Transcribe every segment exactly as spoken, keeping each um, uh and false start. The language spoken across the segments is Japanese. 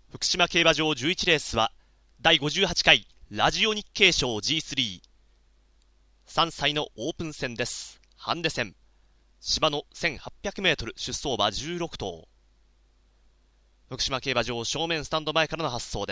福島競馬場じゅういちレースはだいごじゅうはちかいラジオ日経賞 ジースリー さんさいのオープン戦です。ハンデ戦芝の せんはっぴゃくメートル 出走馬じゅうろくとう、福島競馬場正面スタンド前からの発走です。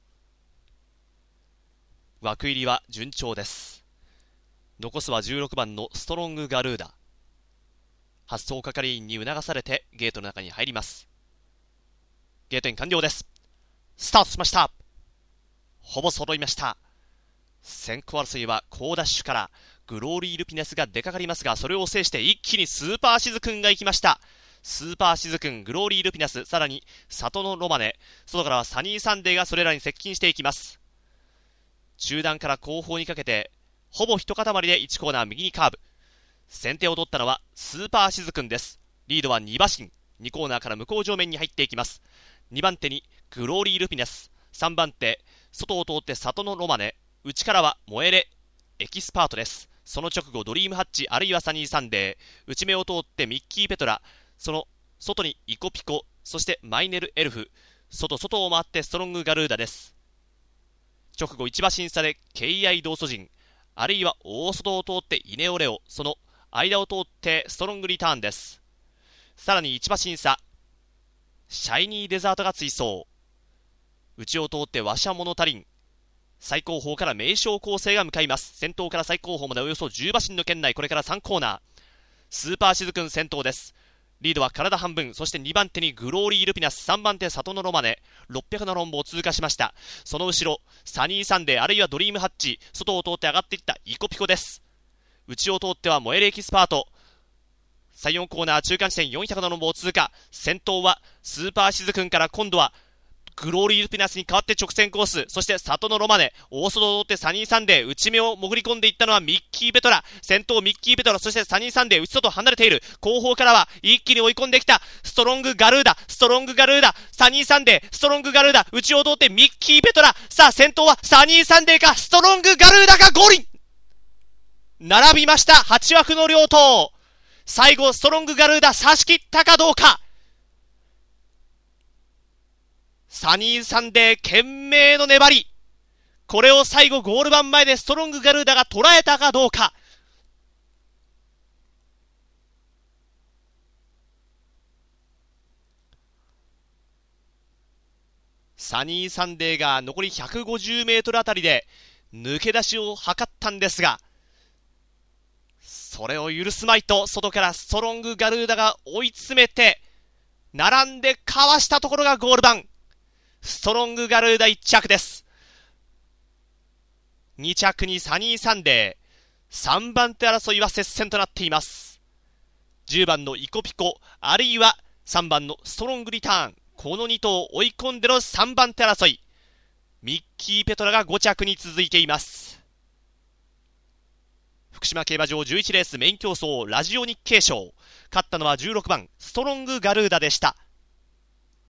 枠入りは順調です。残すはじゅうろくばんのストロングガルーダ。発走係員に促されてゲートの中に入ります。ゲートイン完了です。スタートしました。ほぼ揃いました。先行争いは高ダッシュからグローリー・ルピネスが出かかりますが、それを制して一気にスーパーシズくんが行きました。スーパーシズくん、グローリー・ルピネス、さらに里のロマネ、外からはサニーサンデーがそれらに接近していきます。中段から後方にかけてほぼ一塊でいちコーナー右にカーブ。先手を取ったのはスーパーシズくんです。リードはにばしん、にコーナーから向こう上面に入っていきます。にばん手にグローリー・ルピネス、さんばん手外を通って里のロマネ、内からはモエレエキスパートです。その直後ドリームハッチ、あるいはサニーサンデー、内目を通ってミッキーペトラ、その外にイコピコ、そしてマイネルエルフ、外外を回ってストロングガルーダです。直後いちばしん差でケーアイ 同祖人、あるいは大外を通ってイネオレオ、その間を通ってストロングリターンです。さらにいちばしん差、シャイニーデザートが追走、内を通ってワシャモノタリン、最後方から名将構成が向かいます。先頭から最後方までおよそじゅうばしんの圏内、これからさんコーナー、スーパーシズくん先頭です。リードは体半分、そしてにばん手にグローリー・ルピナス、さんばん手里のロマネ、ろっぴゃくのロンボを通過しました。その後ろサニーサンデー、あるいはドリームハッチ、外を通って上がっていったイコピコです。内を通ってはモエレエキスパート、さん、よんコーナー中間地点よんひゃくのロンボを通過。先頭はスーパーシズくんから今度はグローリー・ルピナスに代わって直線コース、そして里のロマネ、大外を通ってサニーサンデー、内目を潜り込んでいったのはミッキーペトラ、先頭ミッキーペトラ、そしてサニーサンデー、内外離れている。後方からは一気に追い込んできたストロングガルーダ、ストロングガルーダ、サニーサンデー、ストロングガルーダ、内を通ってミッキーペトラ、さあ先頭はサニーサンデーかストロングガルーダか、ゴールイン並びました。はちわくの両頭、最後ストロングガルーダ差し切ったかどうか。サニーサンデー懸命の粘り、これを最後ゴール板前でストロングガルーダが捉えたかどうか。サニーサンデーが残りひゃくごじゅうメートルあたりで抜け出しを図ったんですが、それを許すまいと外からストロングガルーダが追い詰めて並んでかわしたところがゴール板。ストロングガルーダいっちゃくです。にちゃくにサニーサンデー、さんばん手争いは接戦となっています。じゅうばんのイコピコ、あるいはさんばんのストロングリターン、このに頭を追い込んでのさんばん手争い、ミッキーペトラがごちゃくに続いています。福島競馬場じゅういちレースメイン競争ラジオ日経賞、勝ったのはじゅうろくばんストロングガルーダでした。